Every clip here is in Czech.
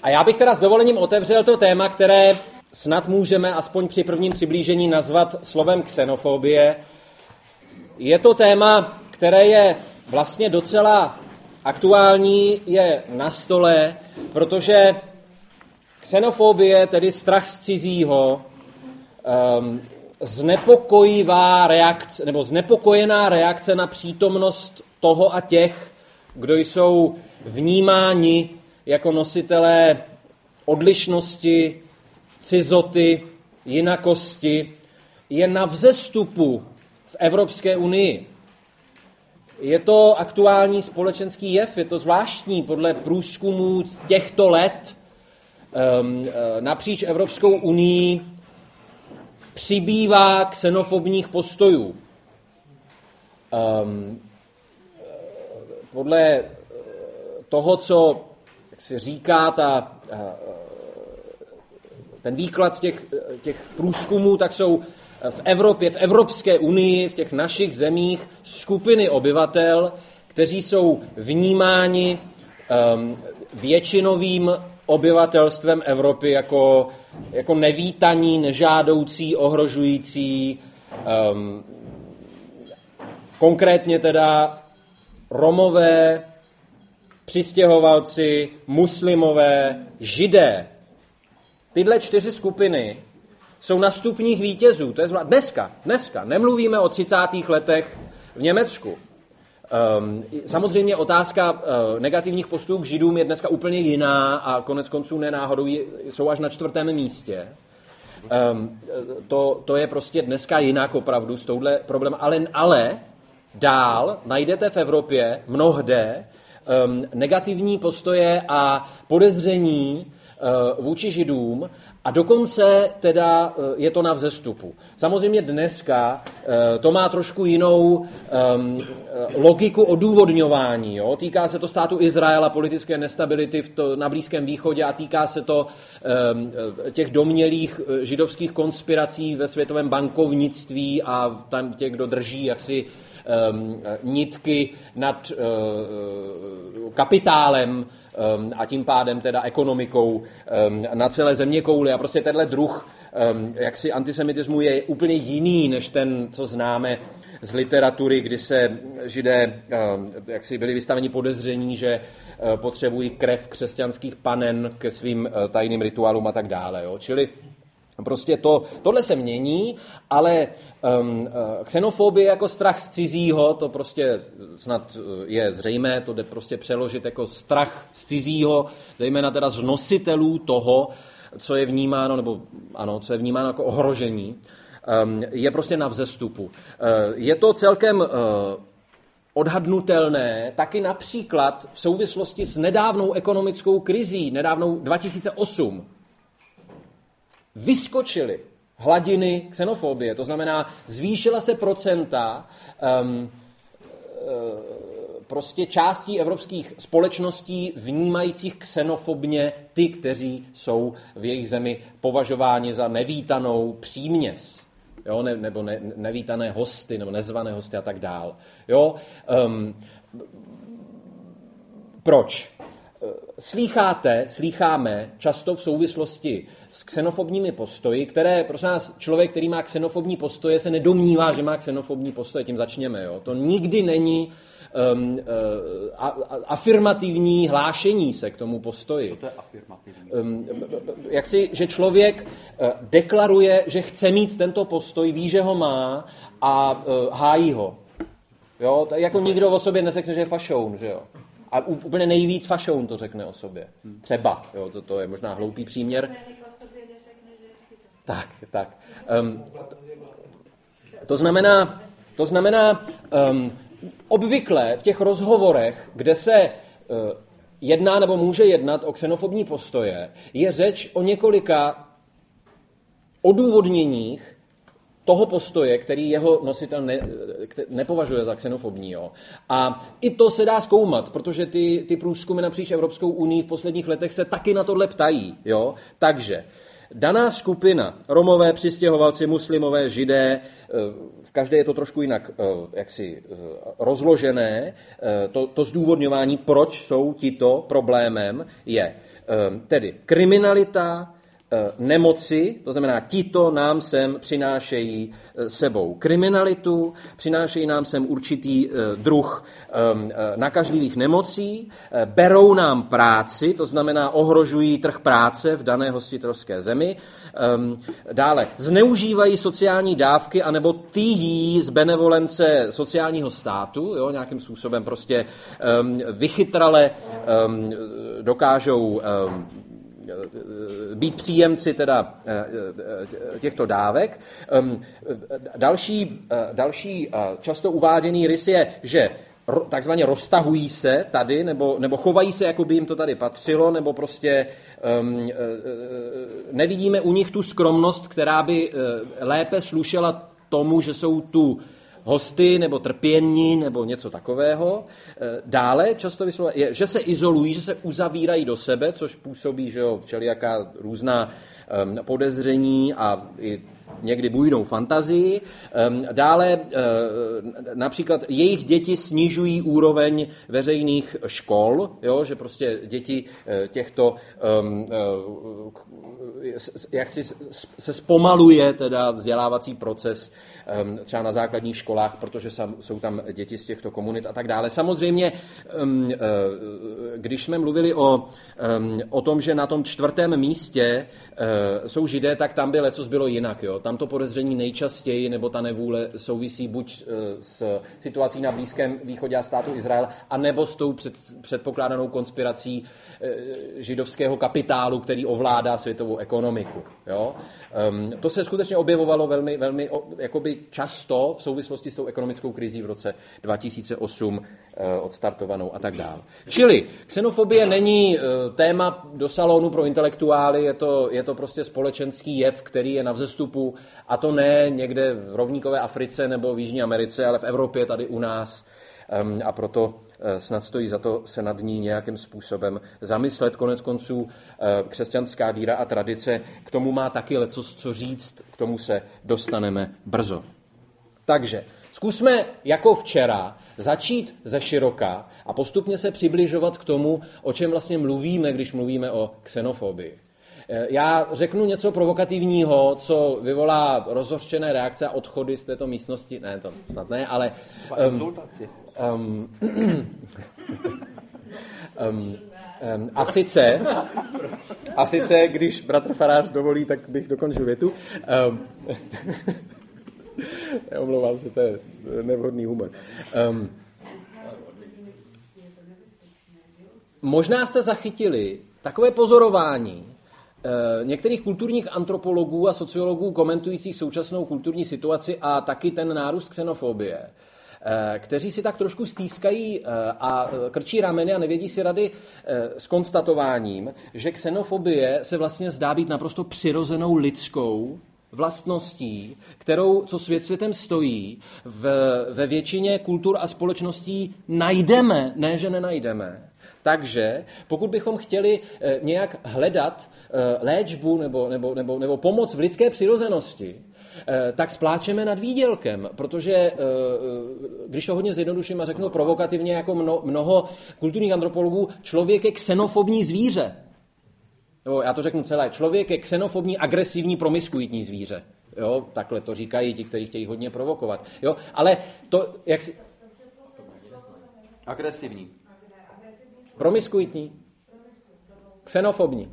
A já bych teda s dovolením otevřel to téma, které snad můžeme aspoň při prvním přiblížení nazvat slovem xenofobie. Je to téma, které je vlastně docela aktuální, je na stole, protože xenofobie, tedy strach z cizího, znepokojivá reakce, nebo znepokojená reakce na přítomnost toho a těch, kdo jsou vnímáni jako nositelé odlišnosti, cizoty, jinakosti, je na vzestupu v Evropské unii. Je to aktuální společenský jev, je to zvláštní podle průzkumů těchto let napříč Evropskou unii přibývá xenofobních postojů. Podle toho, co jak se říká ten výklad těch průzkumů, tak jsou v Evropě, v Evropské unii, v těch našich zemích skupiny obyvatel, kteří jsou vnímáni většinovým obyvatelstvem Evropy jako nevítaní, nežádoucí, ohrožující, konkrétně teda Romové, přistěhovalci, muslimové, Židé. Tyhle 4 skupiny jsou na stupních vítězů. To je dneska. Nemluvíme o 30. letech v Německu. Samozřejmě otázka negativních postojů k Židům je dneska úplně jiná a konec konců nenáhodou jsou až na 4. místě. To je prostě dneska jinak opravdu s touhle problémem. Ale dál najdete v Evropě mnohde negativní postoje a podezření vůči Židům a dokonce teda je to na vzestupu. Samozřejmě dneska to má trošku jinou logiku odůvodňování. Jo? Týká se to státu Izraela, politické nestability na Blízkém východě a týká se to těch domnělých židovských konspirací ve světovém bankovnictví a tam těch, kdo drží jaksi nitky nad kapitálem a tím pádem teda ekonomikou na celé zeměkouli. A prostě tenhle druh jaksi antisemitismu je úplně jiný, než ten, co známe z literatury, kdy se Židé jaksi byli vystaveni podezření, že potřebují krev křesťanských panen ke svým tajným rituálům a tak dále. Jo? Čili prostě tohle se mění, ale xenofobie jako strach z cizího, to prostě snad je zřejmé, to jde prostě přeložit jako strach z cizího, zejména teda z nositelů toho, co je vnímáno, nebo ano, co je vnímáno jako ohrožení, je prostě na vzestupu. Je to celkem odhadnutelné taky například v souvislosti s nedávnou ekonomickou krizí, nedávnou 2008, vyskočily hladiny xenofobie, to znamená, zvýšila se procenta prostě částí evropských společností vnímajících xenofobně ty, kteří jsou v jejich zemi považováni za nevítanou příměs, jo? Nebo nevítané hosty, nebo nezvané hosty a tak dál. Jo? Proč? Slýcháme často v souvislosti s xenofobními postoji, které, prosím nás, člověk, který má xenofobní postoje, se nedomnívá, že má xenofobní postoje, tím začněme. Jo? To nikdy není afirmativní hlášení se k tomu postoji. Co to je afirmativní? Že člověk deklaruje, že chce mít tento postoj, ví, že ho má a hájí ho. Jo? Jako nikdo o sobě neřekne, že je fašoun, že jo? A úplně nejvíc fašoun to řekne o sobě. Třeba. Jo? To je možná hloupý příměr. Tak. To znamená obvykle v těch rozhovorech, kde se jedná nebo může jednat o xenofobní postoje, je řeč o několika odůvodněních toho postoje, který jeho nositel nepovažuje za xenofobní. Jo. A i to se dá zkoumat, protože ty průzkumy napříč Evropskou unii v posledních letech se taky na tohle ptají. Jo. Takže daná skupina, Romové, přistěhovalci, muslimové, Židé, v každé je to trošku jinak jaksi rozložené, to zdůvodňování, proč jsou tito problémem, je Tedy kriminalita, nemoci, to znamená, tito nám sem přinášejí sebou kriminalitu, přinášejí nám sem určitý druh nakažlivých nemocí, berou nám práci, to znamená, ohrožují trh práce v dané hostitelské zemi, dále zneužívají sociální dávky anebo tyjí z benevolence sociálního státu, jo, nějakým způsobem prostě vychytrale dokážou být příjemci teda těchto dávek. Další často uváděný rys je, že takzvaně roztahují se tady, nebo chovají se, jako by jim to tady patřilo, nebo prostě nevidíme u nich tu skromnost, která by lépe slušela tomu, že jsou tu hosty nebo trpění nebo něco takového. Dále často je, že se izolují, že se uzavírají do sebe, což působí, že jo, všelijaká různá podezření a i někdy bujnou fantazii. Dále například jejich děti snižují úroveň veřejných škol, jo, že prostě děti těchto jak si se zpomaluje teda vzdělávací proces třeba na základních školách, protože jsou tam děti z těchto komunit a tak dále. Samozřejmě, když jsme mluvili o tom, že na tom 4. místě jsou Židé, tak tam by lecos bylo jinak. Jo. Tam to podezření nejčastěji, nebo ta nevůle souvisí buď s situací na Blízkém východě a státu Izrael, anebo s tou předpokládanou konspirací židovského kapitálu, který ovládá světovou ekonomiku. Jo. To se skutečně objevovalo velmi, velmi jakoby často v souvislosti s tou ekonomickou krizí v roce 2008 odstartovanou a tak dále. Čili xenofobie není téma do salonu pro intelektuály, je to prostě společenský jev, který je na vzestupu, a to ne někde v rovníkové Africe nebo v Jižní Americe, ale v Evropě, tady u nás, a proto snad stojí za to se nad ní nějakým způsobem zamyslet. Konec konců křesťanská víra a tradice k tomu má taky lecos co říct, k tomu se dostaneme brzo. Takže zkusme jako včera začít ze široka a postupně se přibližovat k tomu, o čem vlastně mluvíme, když mluvíme o xenofobii. Já řeknu něco provokativního, co vyvolá rozhořčené reakce a odchody z této místnosti. Ne, to snad ne, ale... A sice, když bratr farář dovolí, tak bych dokončil větu. Omlouvám se, to je nevhodný humor. Možná jste zachytili takové pozorování některých kulturních antropologů a sociologů komentujících současnou kulturní situaci a taky ten nárůst xenofobie, kteří si tak trošku stýskají a krčí rameny a nevědí si rady s konstatováním, že xenofobie se vlastně zdá být naprosto přirozenou lidskou vlastností, kterou, co svět světem stojí, ve většině kultur a společností najdeme, ne že nenajdeme. Takže pokud bychom chtěli nějak hledat léčbu nebo pomoc v lidské přirozenosti, tak spláčeme nad výdělkem, protože když to hodně zjednoduším a řeknu provokativně jako mnoho kulturních antropologů, člověk je xenofobní zvíře. Jo, já to řeknu celé. Člověk je xenofobní, agresivní, promiskuitní zvíře. Jo, takhle to říkají ti, kteří chtějí hodně provokovat. Jo, ale to, jak si... Agresivní. Promiskuitní. Xenofobní.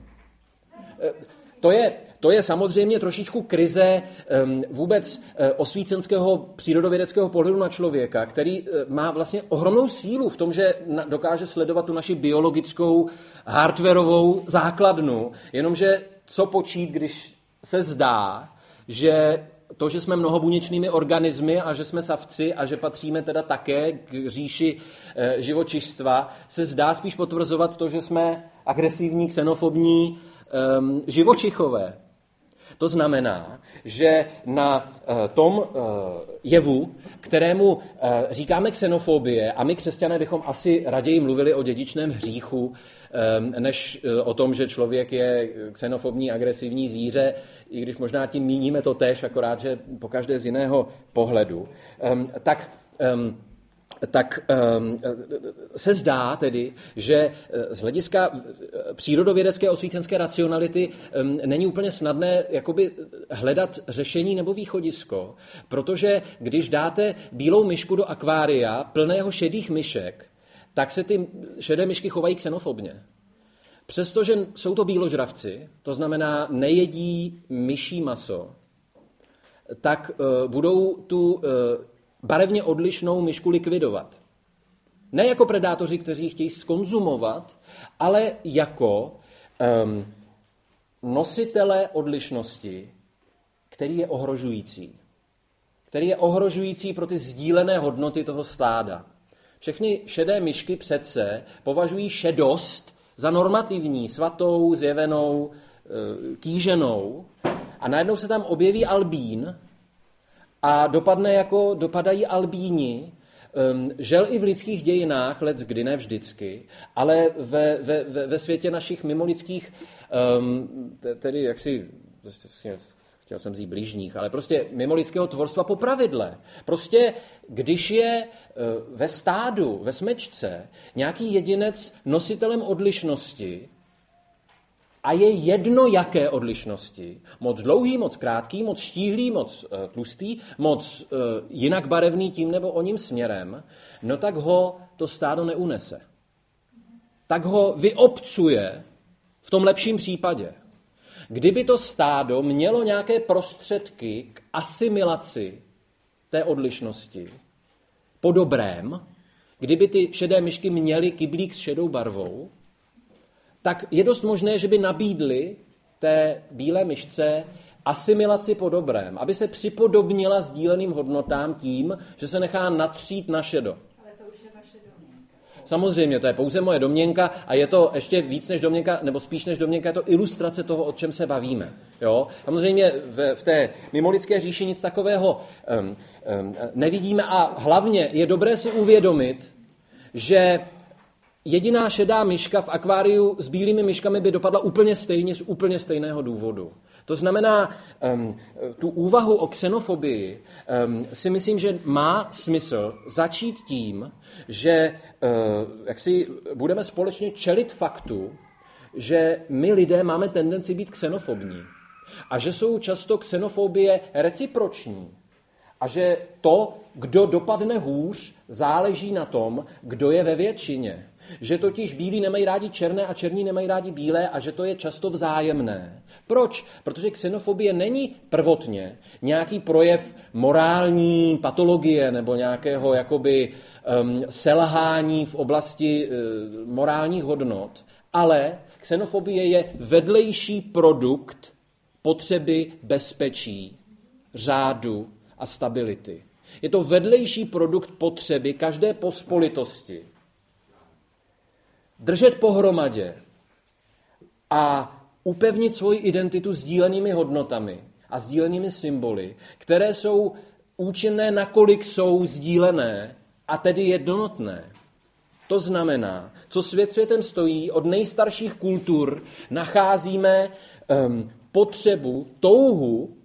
To je samozřejmě trošičku krize vůbec osvícenského přírodovědeckého pohledu na člověka, který má vlastně ohromnou sílu v tom, že dokáže sledovat tu naši biologickou hardwarovou základnu, jenomže co počít, když se zdá, že to, že jsme mnohobuněčnými organismy a že jsme savci a že patříme teda také k říši živočišstva, se zdá spíš potvrzovat to, že jsme agresivní, xenofobní živočichové. To znamená, že na tom jevu, kterému říkáme xenofobie, a my křesťané bychom asi raději mluvili o dědičném hříchu, než o tom, že člověk je xenofobní, agresivní zvíře, i když možná tím míníme to též, akorát, že pokaždé z jiného pohledu, tak tak se zdá tedy, že z hlediska přírodovědecké osvícenské racionality není úplně snadné jakoby hledat řešení nebo východisko, protože když dáte bílou myšku do akvária plného šedých myšek, tak se ty šedé myšky chovají xenofobně. Přestože jsou to bíložravci, to znamená nejedí myší maso, tak budou tu barevně odlišnou myšku likvidovat. Ne jako predátoři, kteří chtějí zkonzumovat, ale jako nositele odlišnosti, který je ohrožující. Který je ohrožující pro ty sdílené hodnoty toho stáda. Všechny šedé myšky přece považují šedost za normativní, svatou, zjevenou, kýženou a najednou se tam objeví albín a dopadají albíni, žel i v lidských dějinách, leckdy, ne vždycky, ale ve světě našich mimolidských, tedy jaksi, chtěl jsem říct bližních, ale prostě mimolidského tvorstva po pravidle. Prostě když je ve stádu, ve smečce, nějaký jedinec nositelem odlišnosti a je jedno jaké odlišnosti, moc dlouhý, moc krátký, moc štíhlý, moc tlustý, moc jinak barevný tím nebo oním směrem, no tak ho to stádo neunese. Tak ho vyobcuje v tom lepším případě. Kdyby to stádo mělo nějaké prostředky k asimilaci té odlišnosti po dobrém, kdyby ty šedé myšky měly kyblík s šedou barvou, tak je dost možné, že by nabídly té bílé myšce asimilaci po dobrém, aby se připodobnila sdíleným hodnotám tím, že se nechá natřít na šedo. Ale to už je vaše domněnka. Samozřejmě, to je pouze moje domněnka a je to ještě víc než domněnka, nebo spíš než domněnka, je to ilustrace toho, o čem se bavíme. Jo? Samozřejmě v té mimolidské říši nic takového nevidíme a hlavně je dobré si uvědomit, že jediná šedá myška v akváriu s bílými myškami by dopadla úplně stejně z úplně stejného důvodu. To znamená, tu úvahu o xenofobii si myslím, že má smysl začít tím, že jak si budeme společně čelit faktu, že my lidé máme tendenci být xenofobní a že jsou často xenofobie reciproční a že to, kdo dopadne hůř, záleží na tom, kdo je ve většině. Že totiž bílí nemají rádi černé a černí nemají rádi bílé a že to je často vzájemné. Proč? Protože xenofobie není prvotně nějaký projev morální patologie nebo nějakého jakoby selhání v oblasti morálních hodnot, ale xenofobie je vedlejší produkt potřeby bezpečí, řádu a stability. Je to vedlejší produkt potřeby každé pospolitosti. Držet pohromadě a upevnit svoji identitu sdílenými hodnotami a sdílenými symboly, které jsou účinné, nakolik jsou sdílené a tedy jednotné. To znamená, co svět světem stojí, od nejstarších kultur nacházíme potřebu, touhu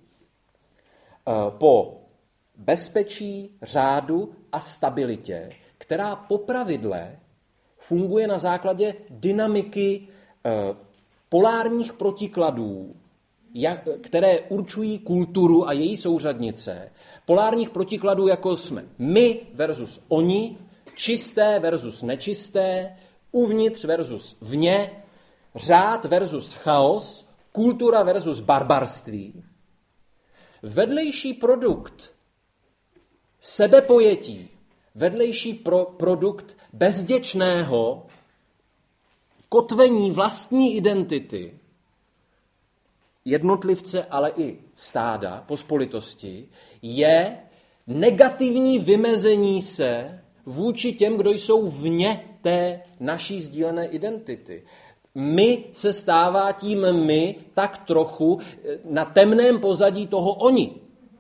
po bezpečí, řádu a stabilitě, která popravidle funguje na základě dynamiky polárních protikladů, které určují kulturu a její souřadnice. Polárních protikladů, jako jsme my versus oni, čisté versus nečisté, uvnitř versus vně, řád versus chaos, kultura versus barbarství. Vedlejší produkt sebepojetí, vedlejší produkt bezděčného kotvení vlastní identity jednotlivce, ale i stáda, pospolitosti, je negativní vymezení se vůči těm, kdo jsou vně té naší sdílené identity. My se stává tím my tak trochu na temném pozadí toho oni.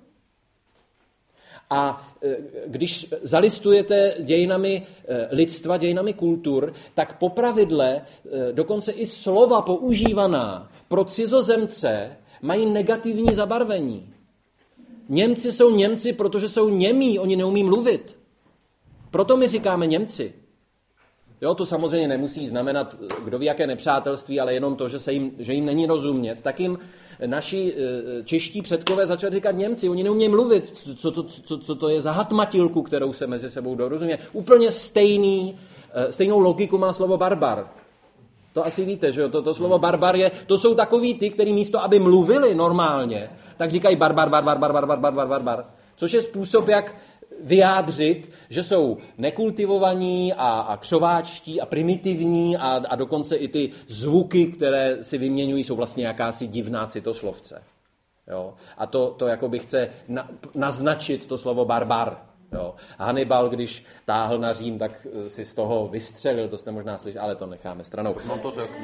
A když zalistujete dějinami lidstva, dějinami kultur, tak popravidle dokonce i slova používaná pro cizozemce mají negativní zabarvení. Němci jsou Němci, protože jsou němí, oni neumí mluvit. Proto my říkáme Němci. Jo, to samozřejmě nemusí znamenat, kdo ví, jaké nepřátelství, ale jenom to, že jim není rozumět. Tak jim naši čeští předkové začali říkat Němci. Oni neumějí mluvit, co to je za hatmatilku, kterou se mezi sebou dorozumí. Úplně stejnou logiku má slovo barbar. To asi víte, že jo? To slovo barbar to jsou takový ty, kteří místo, aby mluvili normálně, tak říkají barbar. Což je způsob, jak vyjádřit, že jsou nekultivovaní a křováčtí a primitivní a dokonce i ty zvuky, které si vyměňují, jsou vlastně jakási divná citoslovce. Jo? A to jakoby chce naznačit to slovo barbar. Jo. Hannibal, když táhl na Řím, tak si z toho vystřelil, to jste možná slyšeli, ale to necháme stranou. No to řekni.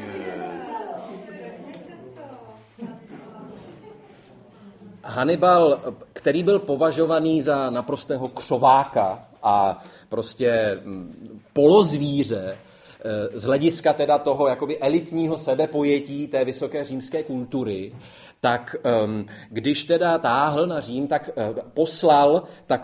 Hannibal, který byl považovaný za naprostého křováka a prostě polozvíře, z hlediska teda toho jakoby elitního sebepojetí té vysoké římské kultury, tak když teda táhl na Řím, tak poslal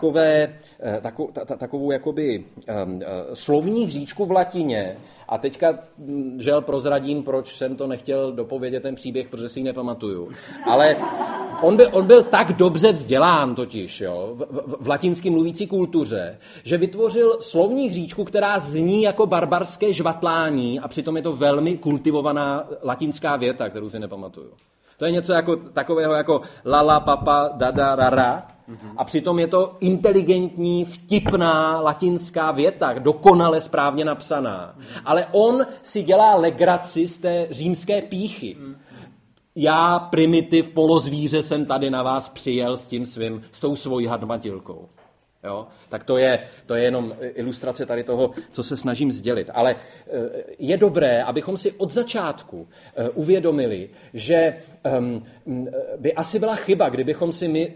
takovou jakoby slovní hříčku v latině. A teďka, žel, prozradím, proč jsem to nechtěl dopovědět ten příběh, protože si ji nepamatuju. Ale on byl tak dobře vzdělán totiž, jo, v latinsky mluvící kultuře, že vytvořil slovní hříčku, která zní jako barbarské žvatlání a přitom je to velmi kultivovaná latinská věta, kterou si nepamatuju. To je něco jako, takového jako lala, papa, dada, rara. A přitom je to inteligentní, vtipná latinská věta, dokonale správně napsaná. Ale on si dělá legraci z té římské pýchy. Já, primitiv, polozvíře, jsem tady na vás přijel s tou svojí hatmatilkou. Jo? Tak to je jenom ilustrace tady toho, co se snažím sdělit. Ale je dobré, abychom si od začátku uvědomili, že by asi byla chyba, kdybychom si my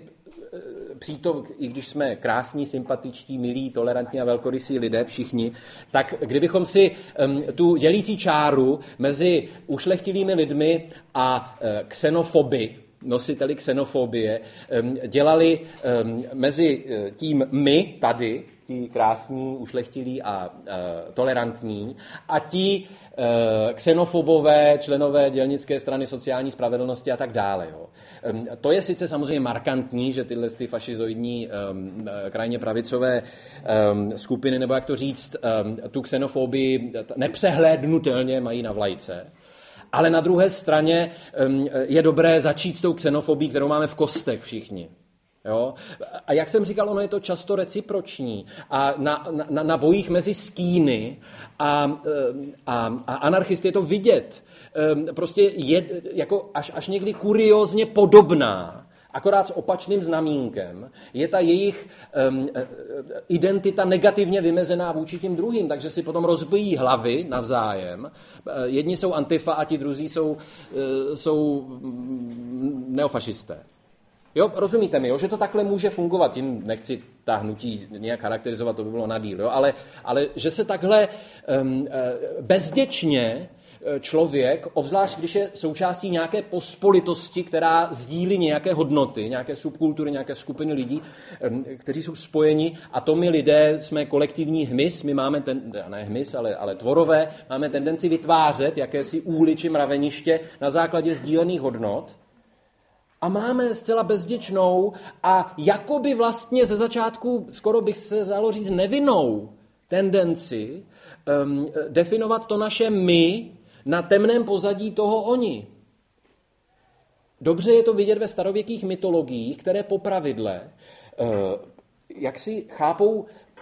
i když jsme krásní, sympatičtí, milí, tolerantní a velkorysí lidé všichni, tak kdybychom si tu dělící čáru mezi ušlechtilými lidmi a xenofoby, nositeli xenofobie, dělali mezi tím my tady, ti krásní, ušlechtilí a tolerantní, a ti xenofobové, členové dělnické strany sociální spravedlnosti a tak dále. Jo. To je sice samozřejmě markantní, že tyhle ty fašizoidní krajně pravicové skupiny, nebo jak to říct, tu xenofobii nepřehlédnutelně mají na vlajce. Ale na druhé straně je dobré začít s tou xenofobí, kterou máme v kostech všichni. Jo? A jak jsem říkal, ono je to často reciproční. A na bojích mezi stíny a anarchisty je to vidět. Prostě je jako až někdy kuriózně podobná, akorát s opačným znamínkem, je ta jejich identita negativně vymezená vůči těm druhým, takže si potom rozbijí hlavy navzájem. Jedni jsou antifa a ti druzí jsou neofašisté. Jo, rozumíte mi, jo, že to takhle může fungovat, tím nechci ta hnutí nějak charakterizovat, to by bylo na díl, jo, ale že se takhle bezděčně člověk, obzvlášť když je součástí nějaké pospolitosti, která sdílí nějaké hodnoty, nějaké subkultury, nějaké skupiny lidí, kteří jsou spojeni, a to my lidé jsme kolektivní hmyz, my máme ne hmyz, ale tvorové, máme tendenci vytvářet jakési úly či mraveniště na základě sdílených hodnot. A máme zcela bezděčnou a jakoby vlastně ze začátku, skoro bych se dalo říct, nevinnou tendenci definovat to naše my na temném pozadí toho oni. Dobře je to vidět ve starověkých mytologiích, které popravidle jak si chápou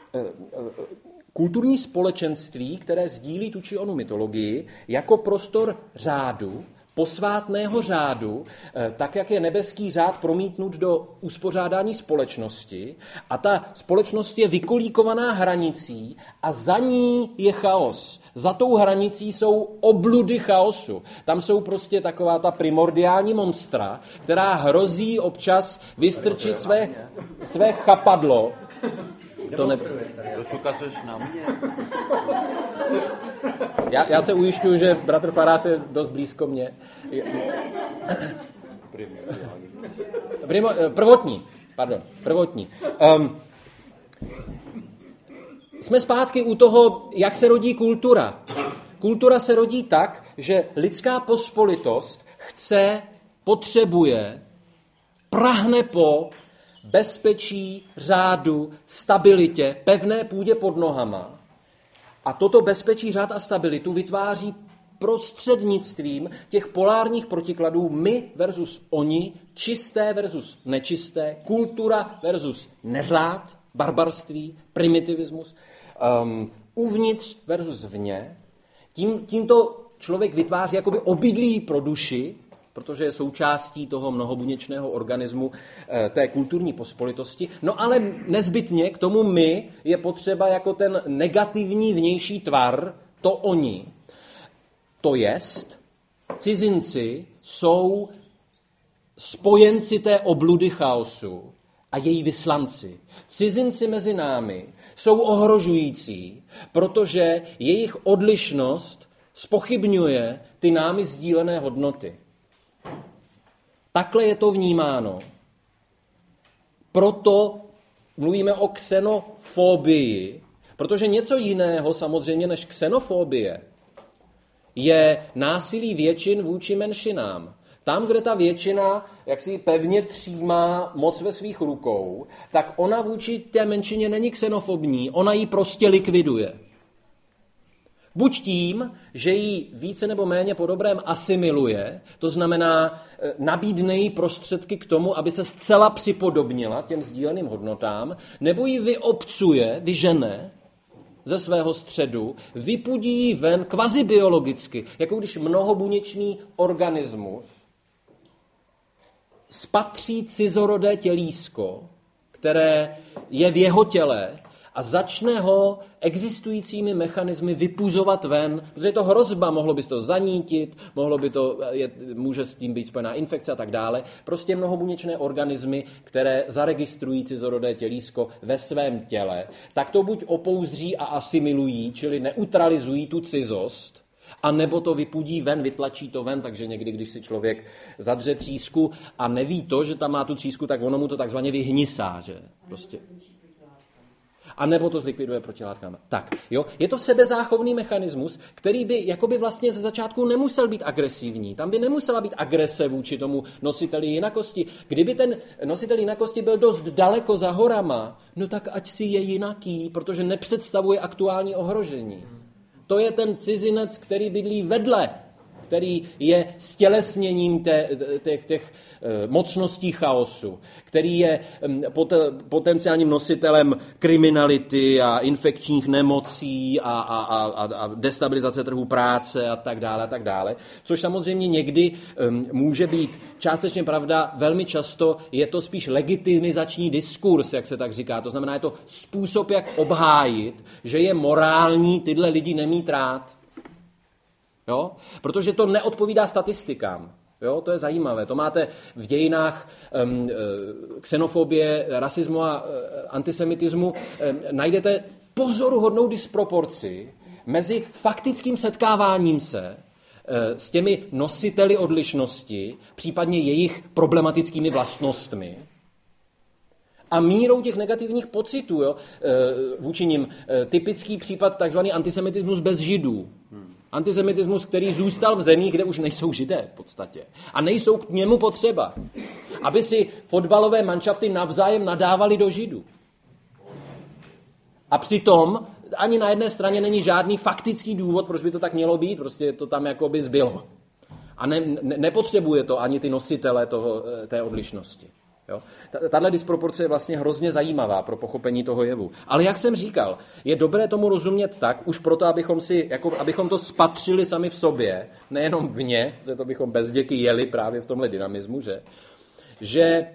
kulturní společenství, které sdílí tu či onu mytologii, jako prostor řádu, posvátného řádu, tak jak je nebeský řád promítnut do uspořádání společnosti, a ta společnost je vykolíkovaná hranicí a za ní je chaos. Za tou hranicí jsou obludy chaosu. Tam jsou prostě taková ta primordiální monstra, která hrozí občas vystrčit své chapadlo. Proč ukazuješ na mě? Já se ujišťuju, že bratr farář je dost blízko mě. Prvotní. jsme zpátky u toho, jak se rodí kultura. Kultura se rodí tak, že lidská pospolitost chce, potřebuje, prahne po bezpečí, řádu, stabilitě, pevné půdě pod nohama. A toto bezpečí, řád a stabilitu vytváří prostřednictvím těch polárních protikladů my versus oni, čisté versus nečisté, kultura versus neřád, barbarství, primitivismus, uvnitř versus vně. Tímto člověk vytváří jakoby obydlí pro duši, protože je součástí toho mnohobuněčného organismu té kulturní pospolitosti. No ale nezbytně k tomu my je potřeba jako ten negativní vnější tvar, to oni. To jest, cizinci jsou spojenci té obludy chaosu a její vyslanci. Cizinci mezi námi jsou ohrožující, protože jejich odlišnost zpochybňuje ty námi sdílené hodnoty. Takhle je to vnímáno. Proto mluvíme o xenofobii, protože něco jiného samozřejmě než xenofobie je násilí většin vůči menšinám. Tam, kde ta většina jaksi pevně třímá moc ve svých rukou, tak ona vůči té menšině není xenofobní, ona ji prostě likviduje. Buď tím, že ji více nebo méně po dobrém asimiluje, to znamená nabídne jí prostředky k tomu, aby se zcela připodobnila těm sdíleným hodnotám, nebo ji vyobcuje, vyžene ze svého středu, vypudí ji ven kvazibiologicky, jako když mnohobuněčný organismus spatří cizorodé tělísko, které je v jeho těle, a začne ho existujícími mechanismy vypuzovat ven, protože je to hrozba, mohlo by to zanítit, může s tím být spojená infekce a tak dále. Prostě mnohobuněčné organismy, které zaregistrují cizorodé tělísko ve svém těle, tak to buď opouzdří a asimilují, čili neutralizují tu cizost, a nebo to vypudí ven, vytlačí to ven, takže někdy, když si člověk zadře třísku a neví to, že tam má tu třísku, tak ono mu to takzvaně vyhnisá, že? Prostě. A nebo to zlikviduje protilátkami. Tak, jo, je to sebezáchovný mechanismus, který by jakoby vlastně ze začátku nemusel být agresivní. Tam by nemusela být agrese vůči tomu nositeli jinakosti. Kdyby ten nositel jinakosti byl dost daleko za horama, no tak ať si je jinaký, protože nepředstavuje aktuální ohrožení. To je ten cizinec, který bydlí vedle, který je stělesněním těch mocností chaosu, který je potenciálním nositelem kriminality a infekčních nemocí a destabilizace trhu práce a tak dále, což samozřejmě někdy může být částečně pravda, velmi často je to spíš legitimizační diskurs, jak se tak říká, to znamená, je to způsob, jak obhájit, že je morální tyhle lidi nemít rád. Jo? Protože to neodpovídá statistikám. Jo? To je zajímavé. To máte v dějinách xenofobie, rasismu a antisemitismu. Najdete pozoruhodnou disproporci mezi faktickým setkáváním se s těmi nositeli odlišnosti, případně jejich problematickými vlastnostmi, a mírou těch negativních pocitů, jo, vůči nim. Typický případ takzvaný antisemitismus bez židů. Antisemitismus, který zůstal v zemích, kde už nejsou židé v podstatě. A nejsou k němu potřeba. Aby si fotbalové manšafty navzájem nadávali do židů. A přitom ani na jedné straně není žádný faktický důvod, proč by to tak mělo být, prostě to tam jako by zbylo. A nepotřebuje to ani ty nositele té odlišnosti. Jo? Tahle disproporce je vlastně hrozně zajímavá pro pochopení toho jevu. Ale jak jsem říkal, je dobré tomu rozumět tak, už proto, abychom to spatřili sami v sobě, nejenom vně, že to bychom bezděky jeli právě v tomhle dynamismu, že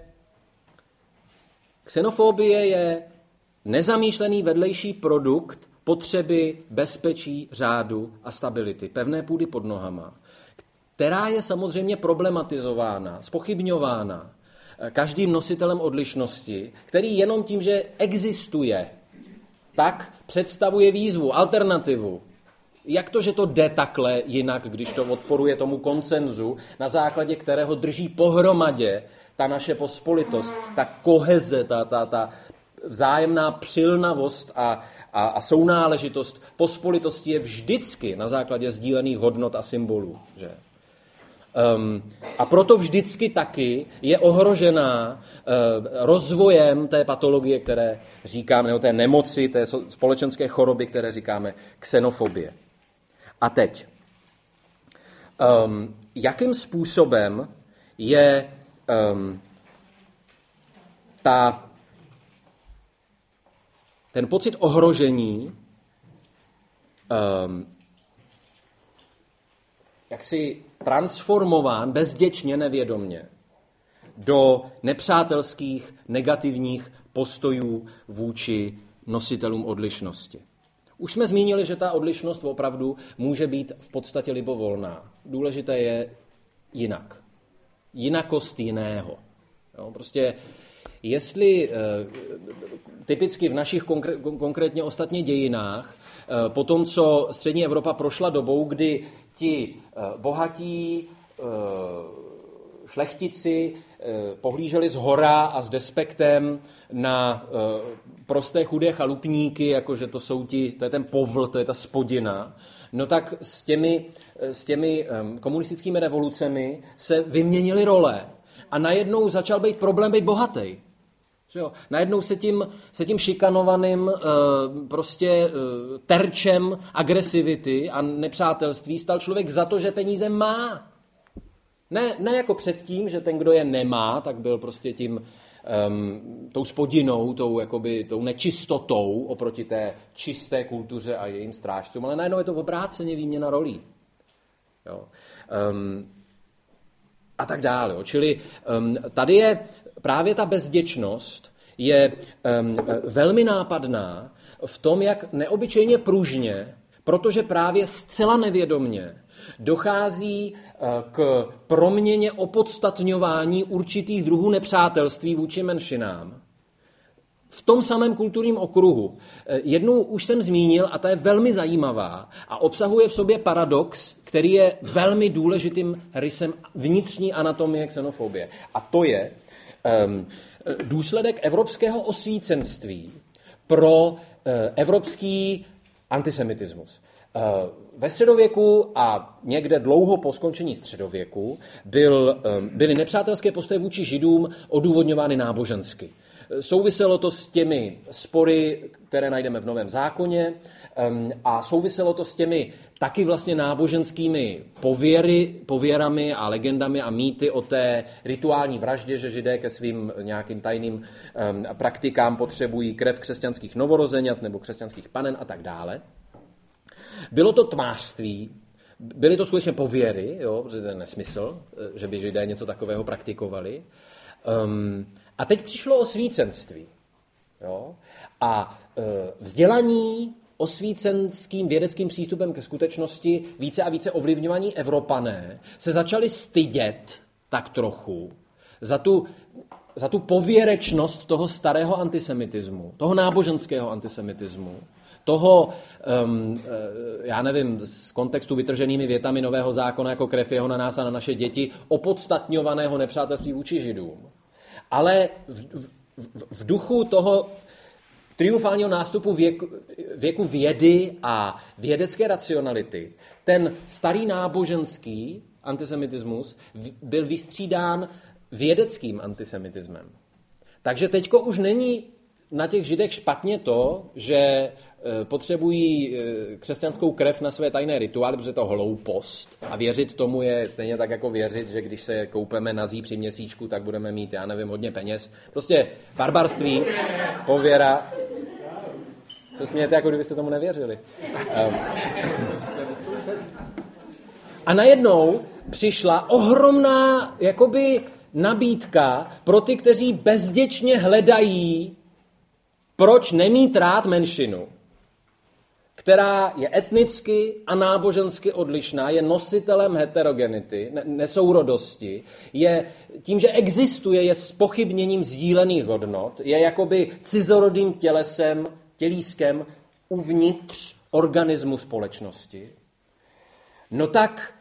xenofobie je nezamýšlený vedlejší produkt potřeby bezpečí, řádu a stability, pevné půdy pod nohama, která je samozřejmě problematizována, zpochybňována každým nositelem odlišnosti, který jenom tím, že existuje, tak představuje výzvu, alternativu. Jak to, že to jde takhle jinak, když to odporuje tomu konsenzu, na základě kterého drží pohromadě ta naše pospolitost, ta koheze, ta vzájemná přilnavost a sounáležitost pospolitosti je vždycky na základě sdílených hodnot a symbolů. Že? A proto vždycky taky je ohrožená rozvojem té patologie, které říkáme, nebo té nemoci, té společenské choroby, které říkáme xenofobie. A teď, jakým způsobem je ten pocit ohrožení jaksi transformován bezděčně, nevědomně do nepřátelských, negativních postojů vůči nositelům odlišnosti. Už jsme zmínili, že ta odlišnost opravdu může být v podstatě libovolná. Důležité je jinak. Jinakost jiného. Jo, prostě jestli typicky v našich konkrétně ostatně dějinách, po tom, co střední Evropa prošla dobou, kdy ti bohatí šlechtici pohlíželi zhora a s despektem na prosté chudé chalupníky, jakože to je ten povl, to je ta spodina, no tak s těmi komunistickými revolucemi se vyměnily role a najednou začal být problém být bohatý. Najednou se tím šikanovaným terčem agresivity a nepřátelství stal člověk za to, že peníze má. Ne jako předtím, že ten, kdo je nemá, tak byl prostě tou spodinou, tou nečistotou oproti té čisté kultuře a jejím strážcům, ale najednou je to obráceně výměna rolí. Jo. A tak dále. Čili tady je právě ta bezděčnost je velmi nápadná v tom, jak neobyčejně pružně, protože právě zcela nevědomně dochází k proměně opodstatňování určitých druhů nepřátelství vůči menšinám. V tom samém kulturním okruhu. Jednu už jsem zmínil a ta je velmi zajímavá a obsahuje v sobě paradox, který je velmi důležitým rysem vnitřní anatomie xenofobie. A to je důsledek evropského osvícenství pro evropský antisemitismus. Ve středověku a někde dlouho po skončení středověku byly nepřátelské postoje vůči Židům odůvodňovány nábožensky. Souviselo to s těmi spory, které najdeme v Novém zákoně, a souviselo to s těmi taky vlastně náboženskými pověrami a legendami a mýty o té rituální vraždě, že Židé ke svým nějakým tajným praktikám potřebují krev křesťanských novorozeňat nebo křesťanských panen a tak dále. Bylo to tmářství, byly to skutečně pověry, jo, protože to je nesmysl, že by Židé něco takového praktikovali. A teď přišlo osvícenství. Jo? A vzdělaní osvícenským vědeckým přístupem ke skutečnosti více a více ovlivňovaní Evropané se začali stydět tak trochu za tu pověrečnost toho starého antisemitismu, toho náboženského antisemitismu, toho, já nevím, z kontextu vytrženými větami Nového zákona jako krev jeho na nás a na naše děti, opodstatňovaného nepřátelství vůči Židům. Ale v duchu toho triumfálního nástupu věku vědy a vědecké racionality ten starý náboženský antisemitismus byl vystřídán vědeckým antisemitismem. Takže teďko už není na těch Židech špatně to, že potřebují křesťanskou krev na své tajné rituály, protože je to hloupost. A věřit tomu je stejně tak jako věřit, že když se koupeme nazí při měsíčku, tak budeme mít, já nevím, hodně peněz. Prostě barbarství, pověra. Se smějete, jako kdybyste tomu nevěřili. A najednou přišla ohromná jakoby nabídka pro ty, kteří bezděčně hledají, proč nemít rád menšinu, která je etnicky a nábožensky odlišná, je nositelem heterogenity, nesourodosti, je tím, že existuje, je zpochybněním sdílených hodnot, je jakoby cizorodým tělískem uvnitř organismu společnosti. No tak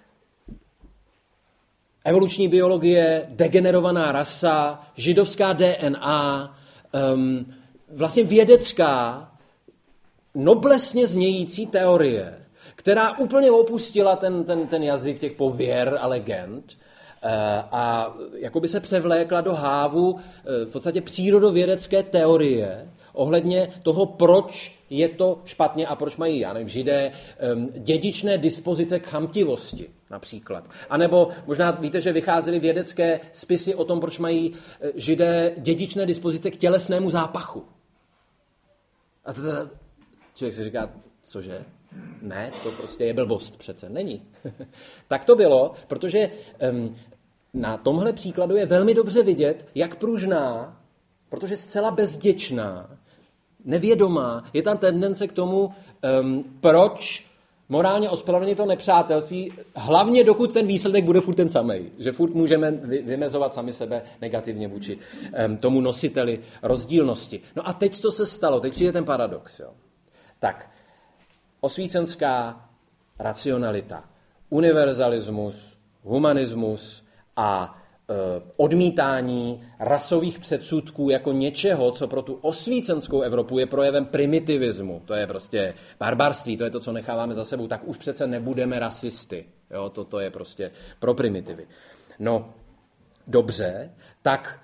evoluční biologie, degenerovaná rasa, židovská DNA, vlastně vědecká, noblesně znějící teorie, která úplně opustila ten jazyk těch pověr a legend a jakoby se převlékla do hávu v podstatě přírodovědecké teorie ohledně toho, proč je to špatně a proč mají, já nevím, Židé dědičné dispozice k chamtivosti například. A nebo možná víte, že vycházely vědecké spisy o tom, proč mají Židé dědičné dispozice k tělesnému zápachu. A teda člověk si říká, cože? Ne, to prostě je blbost přece. Není. Tak to bylo, protože na tomhle příkladu je velmi dobře vidět, jak pružná, protože zcela bezděčná, nevědomá, je tam tendence k tomu, proč morálně ospravedlnit to nepřátelství, hlavně dokud ten výsledek bude furt ten samej. Že furt můžeme vymezovat sami sebe negativně vůči tomu nositeli rozdílnosti. No a teď co se stalo? Teď je ten paradox. Jo? Tak, osvícenská racionalita, univerzalismus, humanismus a odmítání rasových předsudků jako něčeho, co pro tu osvícenskou Evropu je projevem primitivismu. To je prostě barbarství, to je to, co necháváme za sebou. Tak už přece nebudeme rasisty. Jo, to je prostě pro primitivy. No, dobře, tak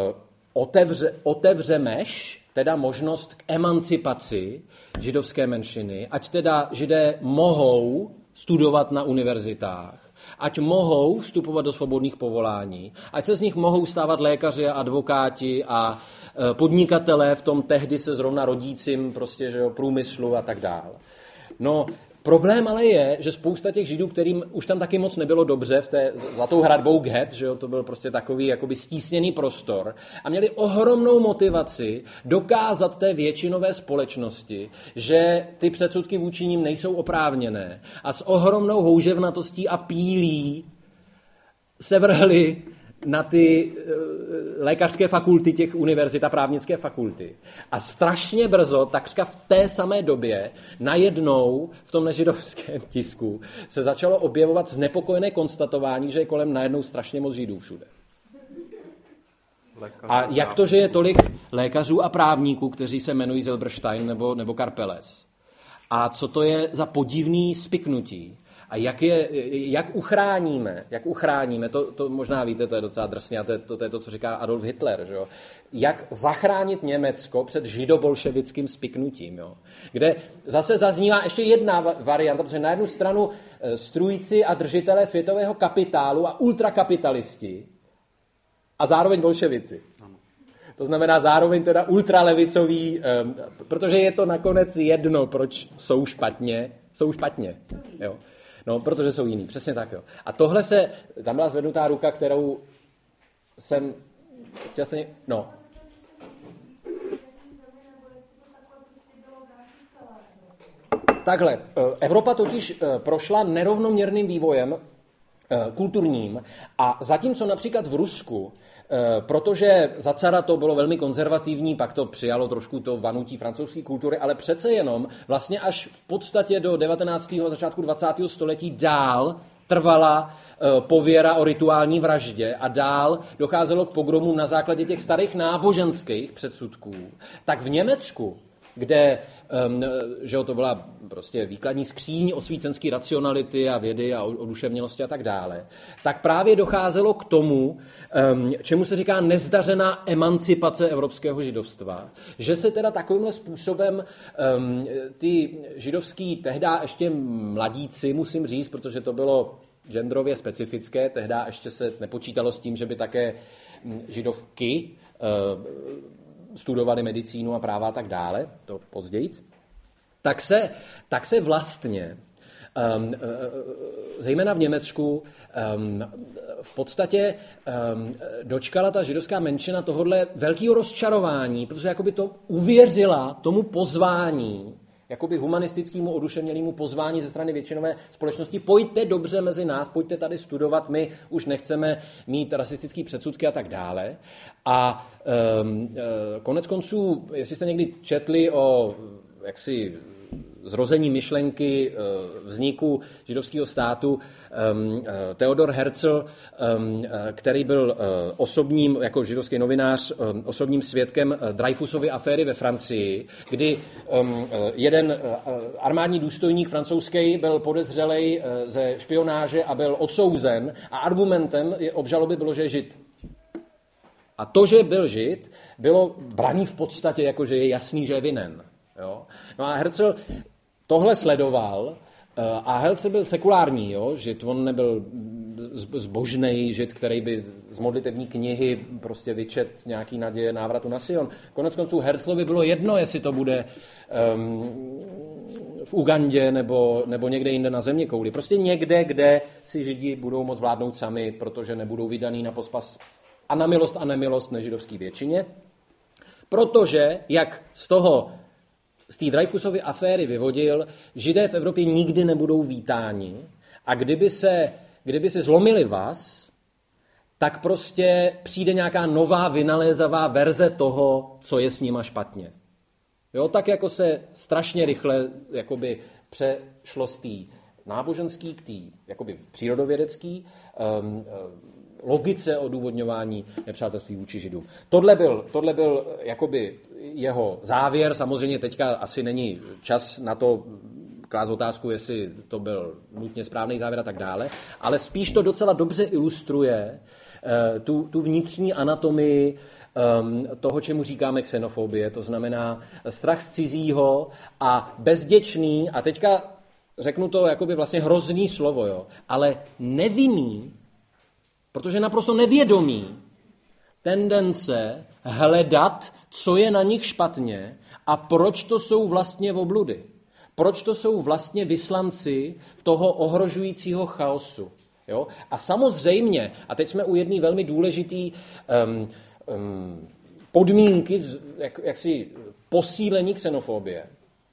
otevřemeš teda možnost k emancipaci židovské menšiny, ať teda Židé mohou studovat na univerzitách, ať mohou vstupovat do svobodných povolání, ať se z nich mohou stávat lékaři a advokáti a podnikatelé v tom tehdy se zrovna rodícím prostě, že jo, průmyslu a tak dál. No, problém ale je, že spousta těch Židů, kterým už tam taky moc nebylo dobře za tou hradbou Ghet, že jo, to byl prostě takový jakoby stísněný prostor a měli ohromnou motivaci dokázat té většinové společnosti, že ty předsudky vůči ním nejsou oprávněné a s ohromnou houževnatostí a pílí se vrhli na ty lékařské fakulty těch univerzit a právnické fakulty. A strašně brzo, takřka v té samé době, najednou v tom nežidovském tisku se začalo objevovat znepokojené konstatování, že je kolem najednou strašně moc Židů všude. A jak to, že je tolik lékařů a právníků, kteří se jmenují Zilberstein nebo Karpeles? A co to je za podivný spiknutí? A jak uchráníme, to možná víte, to je docela drsně, a to je to, co říká Adolf Hitler, že jo? Jak zachránit Německo před židobolševickým spiknutím, jo? Kde zase zaznívá ještě jedna varianta, protože na jednu stranu strůjci a držitelé světového kapitálu a ultrakapitalisti a zároveň bolševici. To znamená zároveň teda ultralevicoví, protože je to nakonec jedno, proč jsou špatně, jo. No, protože jsou jiný, přesně tak, jo. A tohle tam byla zvednutá ruka, kterou jsem chtěl stejně, no. Takhle, Evropa totiž prošla nerovnoměrným vývojem kulturním a zatímco například v Rusku, protože za cara to bylo velmi konzervativní, pak to přijalo trošku to vanutí francouzské kultury, ale přece jenom vlastně až v podstatě do 19. a začátku 20. století dál trvala pověra o rituální vraždě a dál docházelo k pogromům na základě těch starých náboženských předsudků, tak v Německu, kde že to byla prostě výkladní skříň osvícenské racionality a vědy a oduševnělosti a tak dále, tak právě docházelo k tomu, čemu se říká nezdařená emancipace evropského židovstva, že se teda takovýmhle způsobem ty židovský tehda ještě mladíci, musím říct, protože to bylo genderově specifické, tehda ještě se nepočítalo s tím, že by také židovky studovali medicínu a práva a tak dále, to pozdějíc, tak se vlastně, zejména v Německu, v podstatě dočkala ta židovská menšina tohodle velkého rozčarování, protože jakoby to uvěřila tomu pozvání, jakoby humanistickému oduševnělému pozvání ze strany většinové společnosti. Pojďte dobře mezi nás, pojďte tady studovat, my už nechceme mít rasistické předsudky a tak dále. A konec konců, jestli jste někdy četli o jaksi zrození myšlenky vzniku židovského státu Theodor Herzl, který byl osobním, jako židovský novinář, osobním svědkem Dreyfusovy aféry ve Francii, kdy jeden armádní důstojník francouzský byl podezřelej ze špionáže a byl odsouzen a argumentem obžaloby bylo, že je žid. A to, že byl žid, bylo braný v podstatě jako, že je jasný, že je vinen. Jo? No a Herzl tohle sledoval a Herzl byl sekulární, jo? Žid, on nebyl zbožnej žid, který by z modlitevní knihy prostě vyčet nějaký naděje návratu na Sion. Konec konců Herzlovi bylo jedno, jestli to bude v Ugandě nebo někde jinde na zeměkouli. Prostě někde, kde si Židi budou moct vládnout sami, protože nebudou vydaný na pospas a na milost a nemilost nežidovské většině. Protože, jak z té Dreyfusovy aféry vyvodil, Židé v Evropě nikdy nebudou vítáni a kdyby se zlomili vás, tak prostě přijde nějaká nová vynalézavá verze toho, co je s nima špatně. Jo, tak jako se strašně rychle jakoby přešlo z té náboženský k té jakoby přírodovědecký logice odůvodňování nepřátelství vůči Židům. Tohle byl jakoby jeho závěr. Samozřejmě teďka asi není čas na to klást otázku, jestli to byl nutně správný závěr a tak dále, ale spíš to docela dobře ilustruje tu vnitřní anatomii toho, čemu říkáme xenofobie, to znamená strach z cizího a bezděčný, a teďka řeknu to jakoby vlastně hrozný slovo, jo, ale nevinný, protože naprosto nevědomí tendence hledat, co je na nich špatně a proč to jsou vlastně obludy. Proč to jsou vlastně vyslanci toho ohrožujícího chaosu. Jo? A samozřejmě, a teď jsme u jedné velmi důležitý podmínky jaksi posílení xenofobie.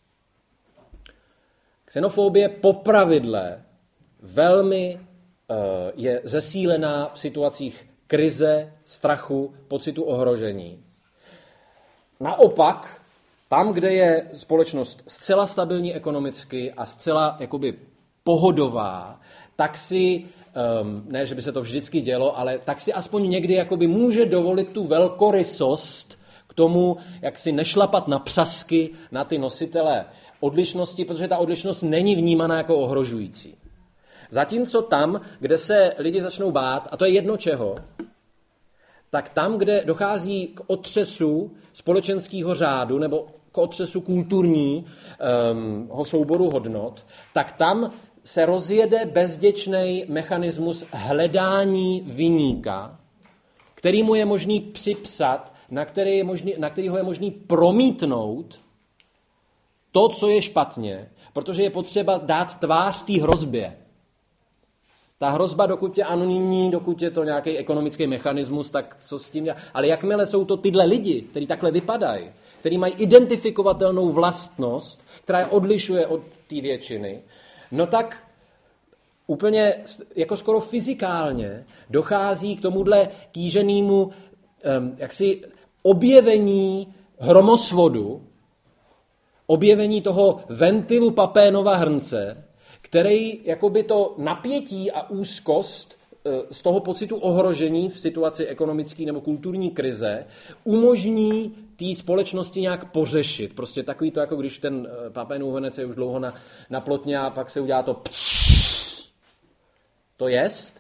Xenofobie popravidle velmi je zesílená v situacích krize, strachu, pocitu ohrožení. Naopak, tam, kde je společnost zcela stabilní ekonomicky a zcela jakoby pohodová, tak si, ne, že by se to vždycky dělo, ale tak si aspoň někdy jakoby může dovolit tu velkorysost k tomu, jak si nešlapat na přasky na ty nositele odlišnosti, protože ta odlišnost není vnímaná jako ohrožující. Zatímco tam, kde se lidi začnou bát, a to je jedno čeho, tak tam, kde dochází k otřesu společenského řádu nebo k otřesu kulturního souboru hodnot, tak tam se rozjede bezděčný mechanismus hledání viníka, který mu je možný připsat, na kterýho je možný promítnout to, co je špatně, protože je potřeba dát tvář té hrozbě. Ta hrozba, dokud je anonymní, dokud je to nějaký ekonomický mechanismus, tak co s tím dělá? Ale jakmile jsou to tyhle lidi, kteří takhle vypadají, kteří mají identifikovatelnou vlastnost, která je odlišuje od té většiny, no tak úplně jako skoro fyzikálně dochází k tomuhle kýženému jaksi objevení hromosvodu, objevení toho ventilu Papénova hrnce, který jakoby to napětí a úzkost z toho pocitu ohrožení v situaci ekonomické nebo kulturní krize umožní té společnosti nějak pořešit. Prostě takový to, jako když ten Papénův hrnec je už dlouho na plotně a pak se udělá to pss. To jest,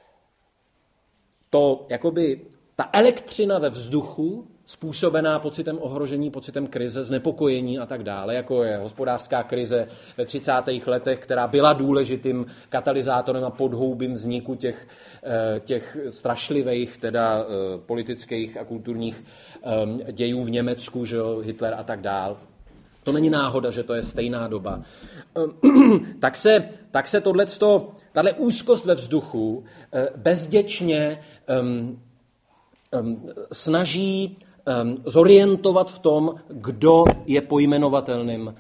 to jakoby ta elektřina ve vzduchu způsobená pocitem ohrožení, pocitem krize, znepokojení a tak dále, jako je hospodářská krize ve 30. letech, která byla důležitým katalyzátorem a podhoubím vzniku těch strašlivých teda politických a kulturních dějů v Německu, že jo, Hitler a tak dále. To není náhoda, že to je stejná doba. tak se tahle úzkost ve vzduchu bezděčně snaží zorientovat v tom, kdo je pojmenovatelným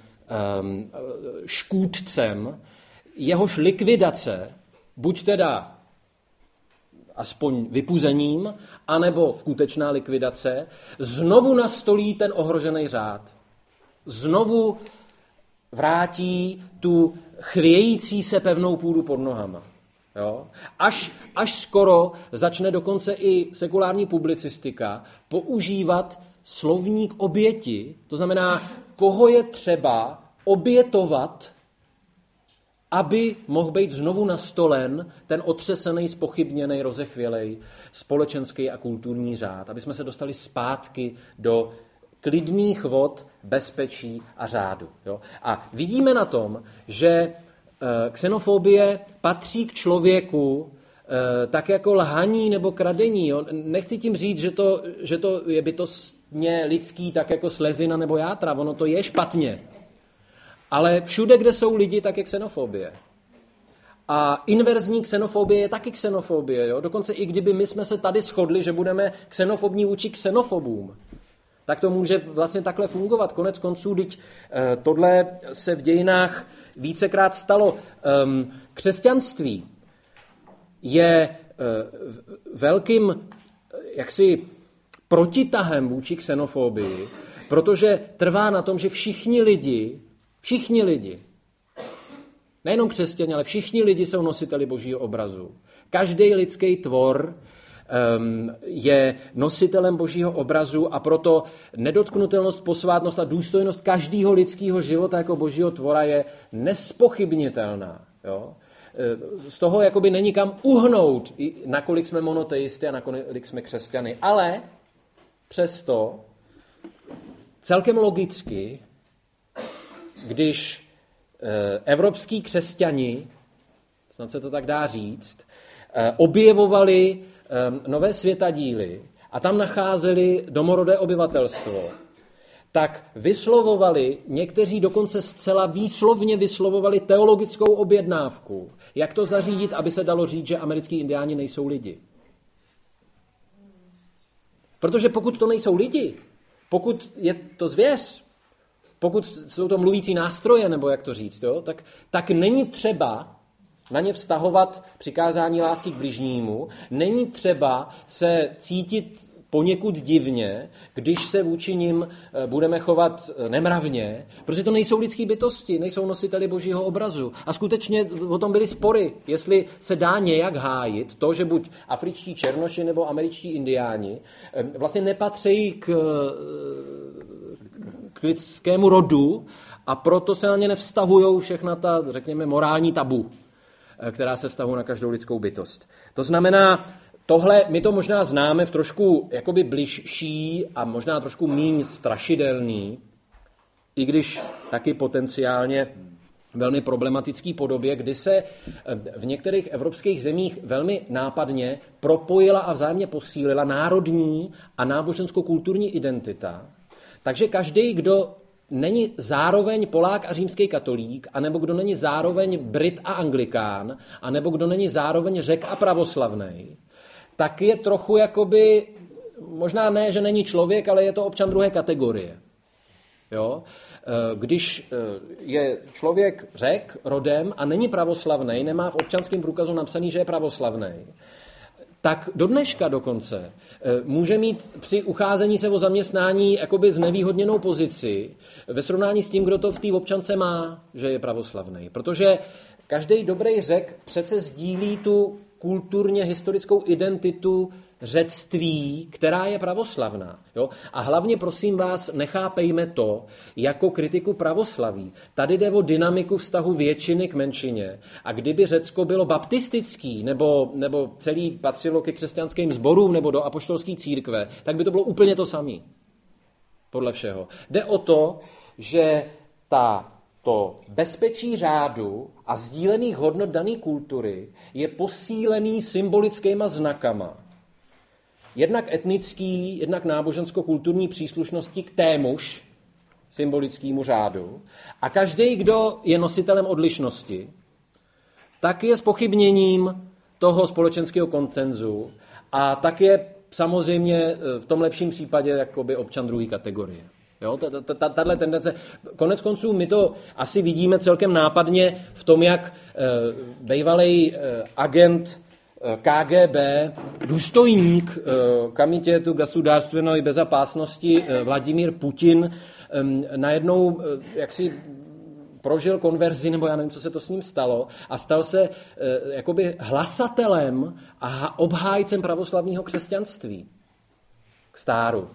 škůdcem, jehož likvidace, buď teda aspoň vypuzením, anebo skutečná likvidace, znovu nastolí ten ohrožený řád. Znovu vrátí tu chvějící se pevnou půdu pod nohama. Jo? Až skoro začne dokonce i sekulární publicistika používat slovník oběti, to znamená, koho je třeba obětovat, aby mohl být znovu nastolen ten otřesený, zpochybněný, rozechvělej společenský a kulturní řád, aby jsme se dostali zpátky do klidných vod, bezpečí a řádu. Jo? A vidíme na tom, že xenofobie patří k člověku tak jako lhaní nebo kradení. Jo? Nechci tím říct, že to je bytostně lidský, tak jako slezina nebo játra. Ono to je špatně. Ale všude, kde jsou lidi, tak je xenofobie. A inverzní xenofobie je taky xenofobie. Jo? Dokonce i kdyby my jsme se tady shodli, že budeme xenofobní vůči xenofobům, tak to může vlastně takhle fungovat. Konec konců, teď tohle se v dějinách vícekrát stalo. Křesťanství je velkým jaksi protitahem vůči xenofobii, protože trvá na tom, že všichni lidi, nejenom křesťané, ale všichni lidi jsou nositeli Božího obrazu. Každý lidský tvor je nositelem Božího obrazu a proto nedotknutelnost, posvátnost a důstojnost každého lidského života jako Božího tvora je nespochybnitelná. Jo? Z toho jakoby není kam uhnout, nakolik jsme monoteisty a nakolik jsme křesťany. Ale přesto celkem logicky, když evropský křesťani, snad se to tak dá říct, objevovali nové světadíly a tam nacházeli domorodé obyvatelstvo, tak vyslovovali, někteří dokonce zcela výslovně vyslovovali teologickou objednávku, jak to zařídit, aby se dalo říct, že americký indiáni nejsou lidi. Protože pokud to nejsou lidi, pokud je to zvěř, pokud jsou to mluvící nástroje, nebo jak to říct, jo, tak není třeba na ně vztahovat přikázání lásky k bližnímu, není třeba se cítit poněkud divně, když se vůči nim budeme chovat nemravně, protože to nejsou lidský bytosti, nejsou nositeli Božího obrazu. A skutečně o tom byly spory, jestli se dá nějak hájit to, že buď afričtí černoši nebo američtí indiáni vlastně nepatří k lidskému rodu a proto se na ně nevztahují všechna ta, řekněme, morální tabu, která se vztahuje na každou lidskou bytost. To znamená, tohle, my to možná známe v trošku jakoby bližší a možná trošku míň strašidelný, i když taky potenciálně velmi problematický podobě, kdy se v některých evropských zemích velmi nápadně propojila a vzájemně posílila národní a nábožensko-kulturní identita. Takže každý, kdo není zároveň Polák a římský katolík, anebo kdo není zároveň Brit a anglikán, anebo kdo není zároveň Řek a pravoslavnej, tak je trochu jakoby, možná ne, že není člověk, ale je to občan druhé kategorie. Jo? Když je člověk Řek rodem a není pravoslavnej, nemá v občanském průkazu napsaný, že je pravoslavnej, tak do dneška dokonce může mít při ucházení se o zaměstnání jakoby znevýhodněnou pozici ve srovnání s tím, kdo to v té občance má, že je pravoslavnej. Protože každý dobrý Řek přece sdílí tu kulturně historickou identitu řectví, která je pravoslavná. Jo? A hlavně, prosím vás, nechápejme to jako kritiku pravoslaví. Tady jde o dynamiku vztahu většiny k menšině. A kdyby Řecko bylo baptistický, nebo celý patřilo ke křesťanským sborům, nebo do apoštolské církve, tak by to bylo úplně to samé. Podle všeho. Jde o to, že to bezpečí řádu a sdílených hodnot dané kultury je posílený symbolickýma znakama. Jednak etnický, jednak nábožensko-kulturní příslušnosti k témuž symbolickému řádu. A každý, kdo je nositelem odlišnosti, tak je zpochybněním toho společenského konsenzu a tak je samozřejmě v tom lepším případě jakoby občan druhé kategorie. Jo, tato tendence. Konec konců my to asi vidíme celkem nápadně v tom, jak bývalý agent KGB, důstojník Komitetu государственной безопасности Vladimír Putin najednou jaksi prožil konverzi, nebo já nevím, co se to s ním stalo, a stal se jakoby hlasatelem a obhájcem pravoslavného křesťanství k stáru.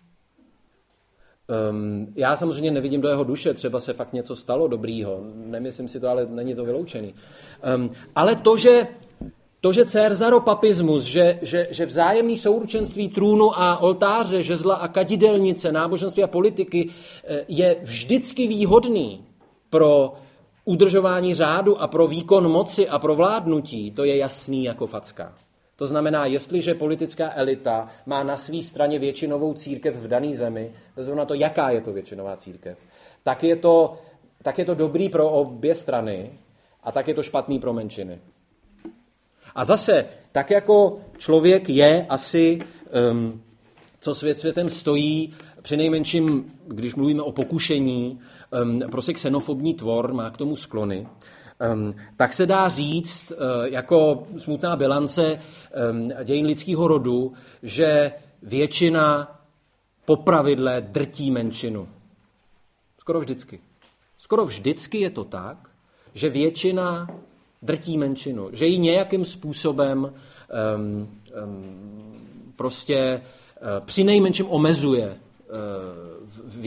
Já samozřejmě nevidím do jeho duše, třeba se fakt něco stalo dobrýho, nemyslím si to, ale není to vyloučený. Ale to, že cerzaropapismus, že vzájemný souručenství trůnu a oltáře, žezla a kadidelnice, náboženství a politiky je vždycky výhodný pro udržování řádu a pro výkon moci a pro vládnutí, to je jasný jako facka. To znamená, jestliže politická elita má na své straně většinovou církev v dané zemi, bez ohledu na to, jaká je to většinová církev, tak je to dobrý pro obě strany a tak je to špatný pro menšiny. A zase, tak jako člověk je asi, co svět světem stojí, přinejmenším, když mluvíme o pokušení, prostě xenofobní tvor, má k tomu sklony, tak se dá říct, jako smutná bilance dějin lidského rodu, že většina popravidle drtí menšinu. Skoro vždycky. Skoro vždycky je to tak, že většina drtí menšinu, že ji nějakým způsobem prostě přinejmenším omezuje v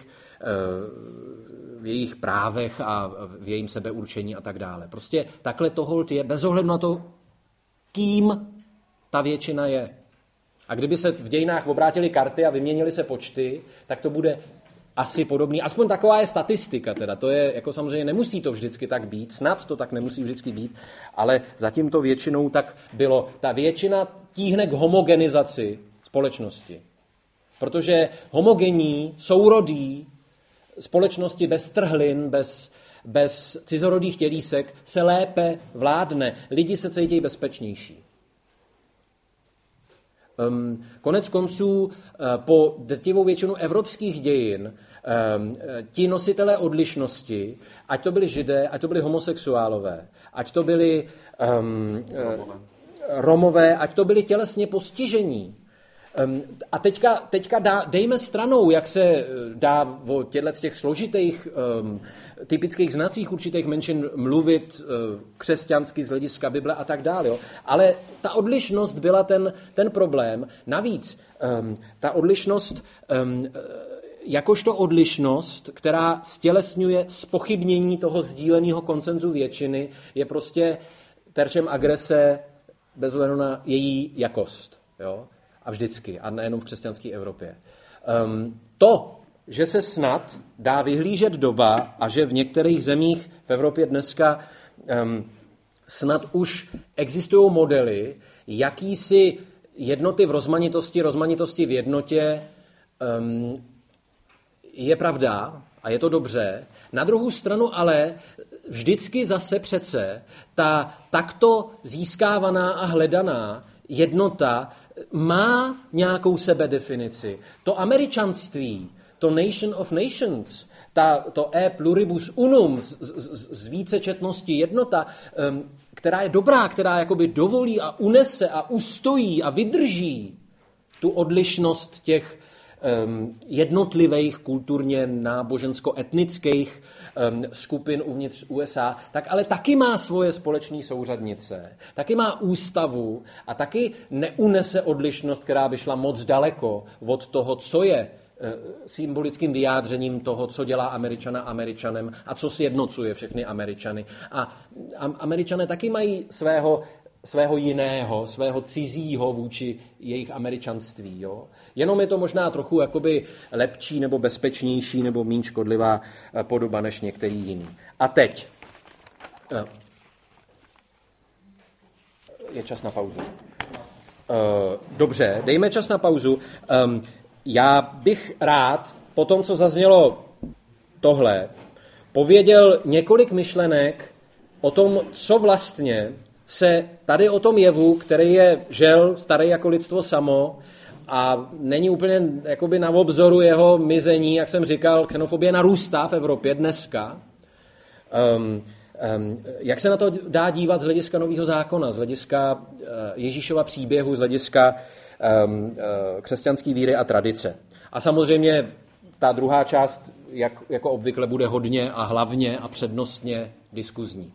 jejich právech a v jejím sebeurčení a tak dále. Prostě takhle to holt je, bez ohledu na to, kým ta většina je. A kdyby se v dějinách obrátily karty a vyměnily se počty, tak to bude asi podobný. Aspoň taková je statistika teda. To je, jako samozřejmě nemusí to vždycky tak být, snad to tak nemusí vždycky být, ale zatím to většinou tak bylo. Ta většina tíhne k homogenizaci společnosti. Protože homogenní, sourodý společnosti bez trhlin, bez cizorodých tělísek se lépe vládne. Lidi se cítí bezpečnější. Konec konců po drtivou většinu evropských dějin ti nositelé odlišnosti, ať to byli Židé, ať to byli homosexuálové, ať to byli Romové, ať to byli tělesně postižení. A teďka dejme stranou, jak se dá o těch složitých typických znacích určitých menšin mluvit křesťansky z hlediska Bible a tak dále. Jo. Ale ta odlišnost byla ten problém. Navíc ta odlišnost, jakožto odlišnost, která stělesňuje zpochybnění toho sdíleného konsenzu většiny, je prostě terčem agrese bez ohledu na její jakost. Jo. A vždycky, a nejenom v křesťanské Evropě. To, že se snad dá vyhlížet doba a že v některých zemích v Evropě dneska snad už existují modely, jakýsi jednoty v rozmanitosti v jednotě, je pravda a je to dobře. Na druhou stranu ale vždycky zase přece ta takto získávaná a hledaná jednota má nějakou sebedefinici. To američanství, to Nation of Nations, to e pluribus unum z vícečetnosti jednota, která je dobrá, která jakoby dovolí a unese a ustojí a vydrží tu odlišnost těch jednotlivých kulturně nábožensko-etnických skupin uvnitř USA, tak ale taky má svoje společné souřadnice, taky má ústavu a taky neunese odlišnost, která by šla moc daleko od toho, co je symbolickým vyjádřením toho, co dělá Američana Američanem a co sjednocuje všechny Američany. A Američané taky mají svého jiného, svého cizího vůči jejich američanství. Jo? Jenom je to možná trochu jakoby lepší nebo bezpečnější nebo méně škodlivá podoba než některý jiný. A teď je čas na pauzu. Dobře, dejme čas na pauzu. Já bych rád, po tom, co zaznělo tohle, pověděl několik myšlenek o tom, co vlastně se tady o tom jevu, který je žel starý jako lidstvo samo a není úplně jakoby na obzoru jeho mizení, jak jsem říkal, xenofobie narůstá v Evropě dneska. Jak se na to dá dívat z hlediska Nového zákona, z hlediska Ježíšova příběhu, z hlediska křesťanské víry a tradice. A samozřejmě ta druhá část, jako obvykle, bude hodně a hlavně a přednostně diskuzní.